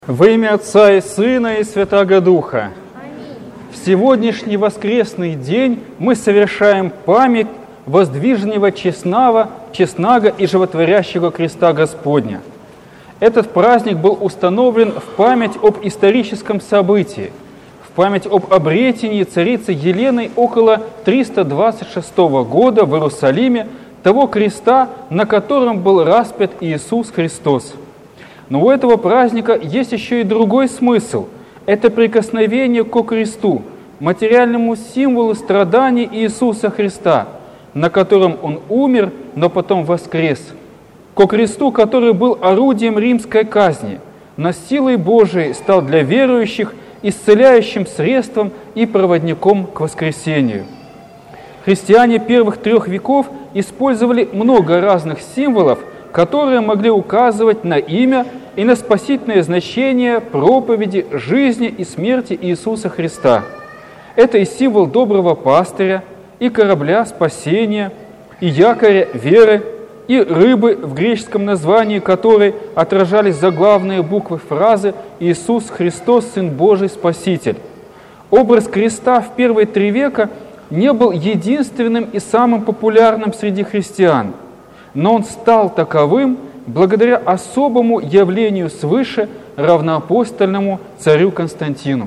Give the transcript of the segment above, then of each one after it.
Во имя Отца и Сына и Святаго Духа. В сегодняшний воскресный день мы совершаем память воздвиженного честного и животворящего креста Господня. Этот праздник был установлен в память об историческом событии, в память об обретении царицы Еленой около 326 года в Иерусалиме того креста, на котором был распят Иисус Христос. Но у этого праздника есть еще и другой смысл. Это прикосновение ко кресту, материальному символу страданий Иисуса Христа, на котором Он умер, но потом воскрес. Ко кресту, который был орудием римской казни, но силой Божией стал для верующих исцеляющим средством и проводником к воскресению. Христиане первых 3 веков использовали много разных символов, которые могли указывать на имя и на спасительное значение проповеди, жизни и смерти Иисуса Христа. Это и символ доброго пастыря, и корабля спасения, и якоря веры, и рыбы, в греческом названии которой отражались заглавные буквы фразы «Иисус Христос, Сын Божий, Спаситель». Образ креста в первые 3 века не был единственным и самым популярным среди христиан, но он стал таковым благодаря особому явлению свыше равноапостольному царю Константину.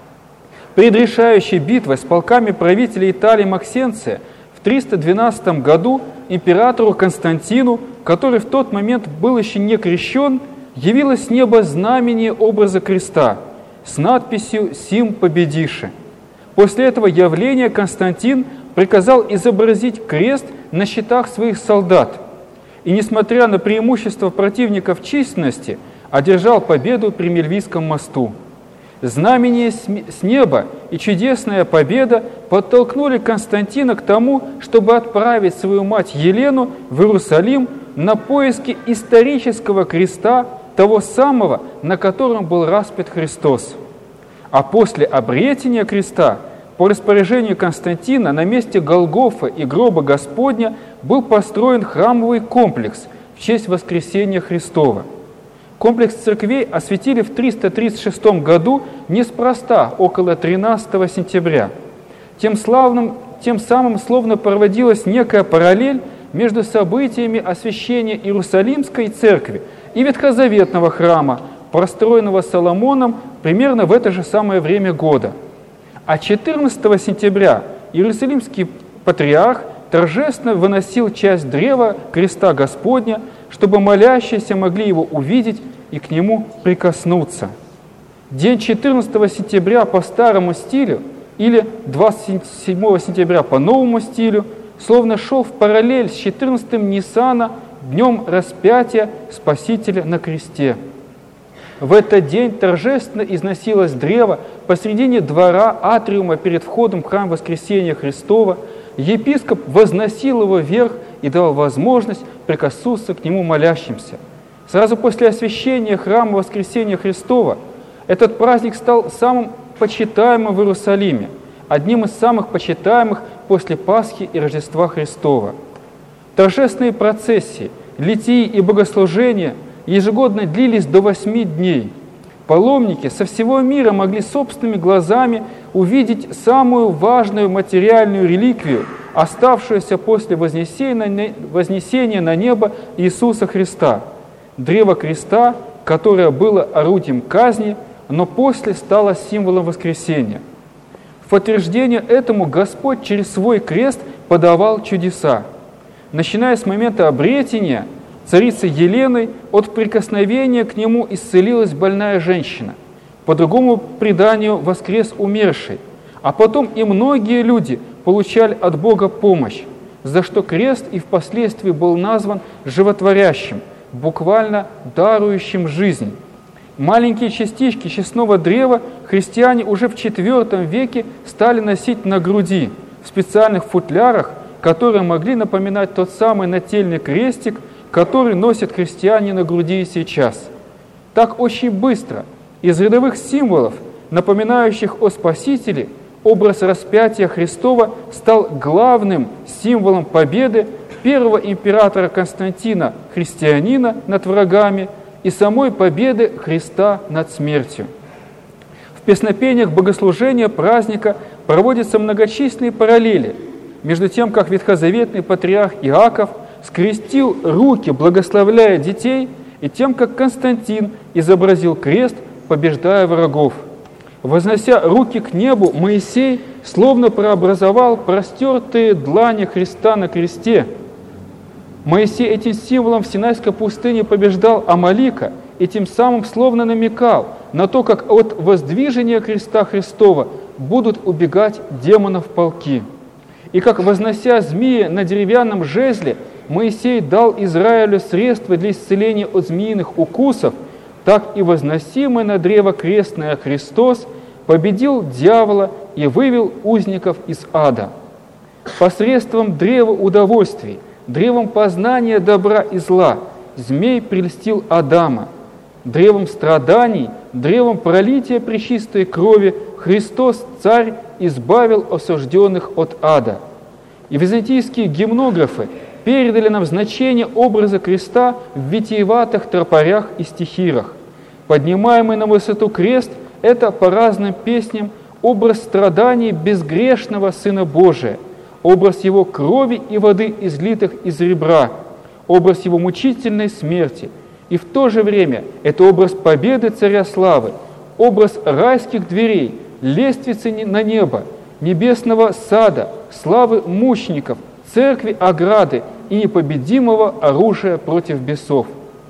Перед решающей битвой с полками правителя Италии Максенция в 312 году императору Константину, который в тот момент был еще не крещен, явилось с неба знамение образа креста с надписью «Сим победише». После этого явления Константин приказал изобразить крест на щитах своих солдат, и, несмотря на преимущество противника в численности, одержал победу при Мельвийском мосту. Знамение с неба и чудесная победа подтолкнули Константина к тому, чтобы отправить свою мать Елену в Иерусалим на поиски исторического креста, того самого, на котором был распят Христос. А после обретения креста, по распоряжению Константина, на месте Голгофа и гроба Господня был построен храмовый комплекс в честь воскресения Христова. Комплекс церквей осветили в 336 году неспроста, около 13 сентября. Тем самым словно проводилась некая параллель между событиями освящения Иерусалимской церкви и ветхозаветного храма, построенного Соломоном примерно в это же самое время года. А 14 сентября Иерусалимский патриарх торжественно выносил часть древа креста Господня, чтобы молящиеся могли его увидеть и к нему прикоснуться. День 14 сентября по старому стилю или 27 сентября по новому стилю словно шел в параллель с 14-м Ниссана, днем распятия Спасителя на кресте. В этот день торжественно износилось древо посредине двора атриума перед входом в храм Воскресения Христова. Епископ возносил его вверх и дал возможность прикоснуться к нему молящимся. Сразу после освящения храма Воскресения Христова этот праздник стал самым почитаемым в Иерусалиме, одним из самых почитаемых после Пасхи и Рождества Христова. Торжественные процессии, литии и богослужения ежегодно длились до 8 дней. Паломники со всего мира могли собственными глазами увидеть самую важную материальную реликвию, оставшуюся после вознесения на небо Иисуса Христа – древо креста, которое было орудием казни, но после стало символом воскресения. В подтверждение этому Господь через свой крест подавал чудеса. Начиная с момента обретения царицы Еленой, от прикосновения к нему исцелилась больная женщина, по другому преданию воскрес умерший, а потом и многие люди получали от Бога помощь, за что крест и впоследствии был назван животворящим, буквально дарующим жизнь. Маленькие частички честного древа христиане уже в IV веке стали носить на груди, в специальных футлярах, которые могли напоминать тот самый нательный крестик, который носят христиане на груди и сейчас. Так очень быстро из рядовых символов, напоминающих о Спасителе, образ распятия Христова стал главным символом победы первого императора Константина, христианина, над врагами, и самой победы Христа над смертью. В песнопениях богослужения праздника проводятся многочисленные параллели между тем, как ветхозаветный патриарх Иаков скрестил руки, благословляя детей, и тем, как Константин изобразил крест, побеждая врагов. Вознося руки к небу, Моисей словно преобразовал простертые длани Христа на кресте. Моисей этим символом в Синайской пустыне побеждал Амалика и тем самым словно намекал на то, как от воздвижения креста Христова будут убегать демонов полки. И как, вознося змея на деревянном жезле, Моисей дал Израилю средства для исцеления от змеиных укусов, так и возносимый на древо крестное Христос победил дьявола и вывел узников из ада. Посредством древа удовольствий, древом познания добра и зла, змей прельстил Адама. Древом страданий, древом пролития пречистой крови Христос, Царь, избавил осужденных от ада. И византийские гимнографы передали нам значение образа креста в витиеватых тропарях и стихирах. Поднимаемый на высоту крест – это по разным песням образ страданий безгрешного Сына Божия, образ Его крови и воды, излитых из ребра, образ Его мучительной смерти. И в то же время это образ победы Царя Славы, образ райских дверей, лестницы на небо, небесного сада, славы мучеников, церкви ограды и непобедимого оружия против бесов.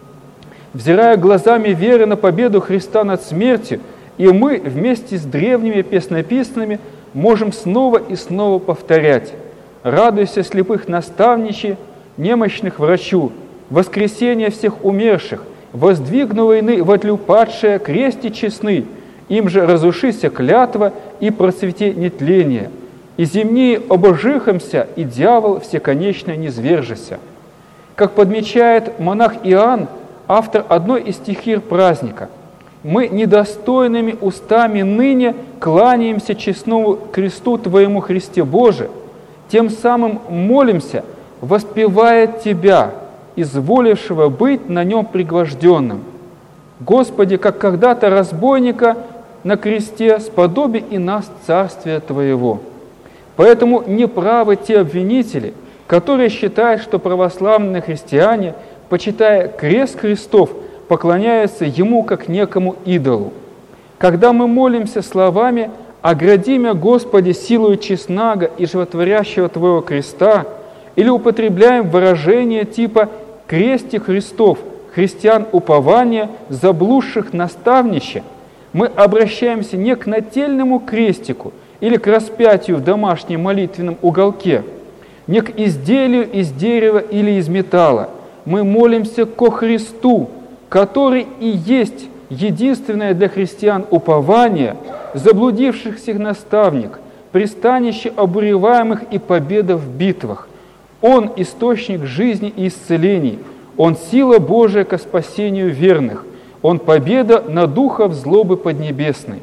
Взирая глазами веры на победу Христа над смертью, и мы вместе с древними песнописцами можем снова и снова повторять: «Радуйся, слепых наставничи, немощных врачу, воскресение всех умерших, воздвигну войны вотлю падшие крести честны, им же разрушися клятва и процвете нетление, и земные обожихомся, и дьявол всеконечно низвержися». Как подмечает монах Иоанн, автор одной из стихир праздника: «Мы недостойными устами ныне кланяемся честному кресту Твоему, Христе Боже, тем самым молимся, воспевая Тебя, изволившего быть на нем пригвожденным. Господи, как когда-то разбойника на кресте, сподоби и нас царствия Твоего». Поэтому неправы те обвинители, которые считают, что православные христиане, почитая крест Христов, поклоняются Ему как некому идолу. Когда мы молимся словами «Огради мя, Господи, силою честного и животворящего Твоего креста», или употребляем выражение типа «кресте Христов», христиан упования, заблудших наставниче, мы обращаемся не к нательному крестику или к распятию в домашнем молитвенном уголке, не к изделию из дерева или из металла. Мы молимся ко Христу, который и есть единственное для христиан упование, заблудившихся наставник, пристанище обуреваемых и победа в битвах. Он – источник жизни и исцелений, Он – сила Божия ко спасению верных, Он – победа над духом злобы поднебесной.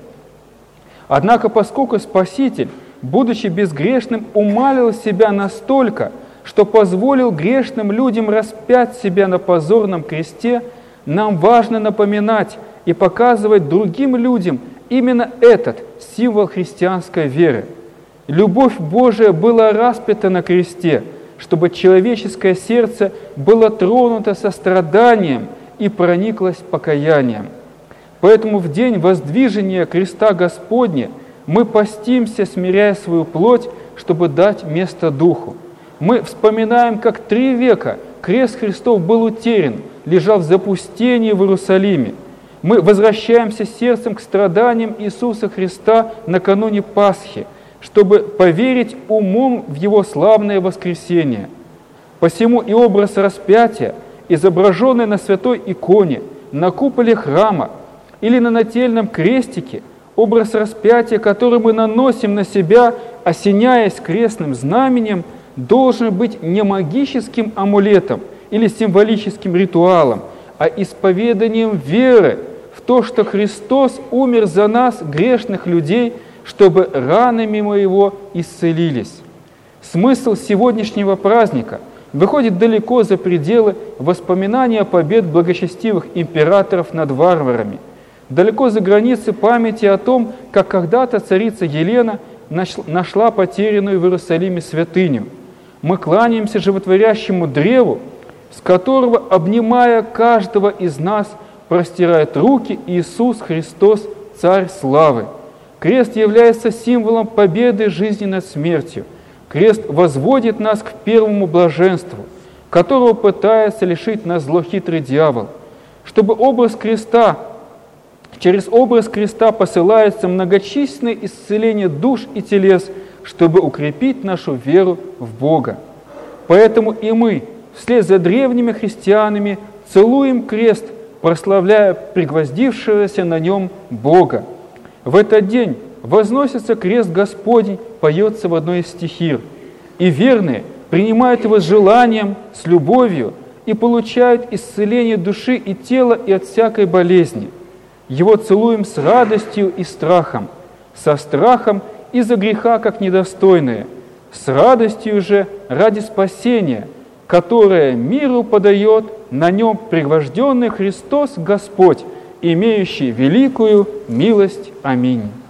Однако, поскольку Спаситель, будучи безгрешным, умалил себя настолько, что позволил грешным людям распять себя на позорном кресте, нам важно напоминать и показывать другим людям именно этот символ христианской веры. Любовь Божия была распята на кресте, чтобы человеческое сердце было тронуто состраданием и прониклось покаянием. Поэтому в день воздвижения креста Господня мы постимся, смиряя свою плоть, чтобы дать место Духу. Мы вспоминаем, как 3 века крест Христов был утерян, лежал в запустении в Иерусалиме. Мы возвращаемся сердцем к страданиям Иисуса Христа накануне Пасхи, чтобы поверить умом в Его славное воскресение. Посему и образ распятия, изображенный на святой иконе, на куполе храма или на нательном крестике, образ распятия, который мы наносим на себя, осеняясь крестным знаменем, должен быть не магическим амулетом или символическим ритуалом, а исповеданием веры в то, что Христос умер за нас, грешных людей, чтобы ранами Его исцелились. Смысл сегодняшнего праздника выходит далеко за пределы воспоминания побед благочестивых императоров над варварами, далеко за границы памяти о том, как когда-то царица Елена нашла потерянную в Иерусалиме святыню. Мы кланяемся животворящему древу, с которого, обнимая каждого из нас, простирает руки Иисус Христос, Царь славы. Крест является символом победы жизни над смертью. Крест возводит нас к первому блаженству, которого пытается лишить нас злохитрый дьявол. Через образ креста посылается многочисленное исцеление душ и телес, чтобы укрепить нашу веру в Бога. Поэтому и мы, вслед за древними христианами, целуем крест, прославляя пригвоздившегося на нем Бога. В этот день возносится крест Господень, поется в одной из стихир, и верные принимают его с желанием, с любовью и получают исцеление души и тела и от всякой болезни. Его целуем с радостью и страхом, со страхом из-за греха, как недостойные, с радостью же ради спасения, которое миру подает на нем пригвожденный Христос Господь, имеющий великую милость. Аминь.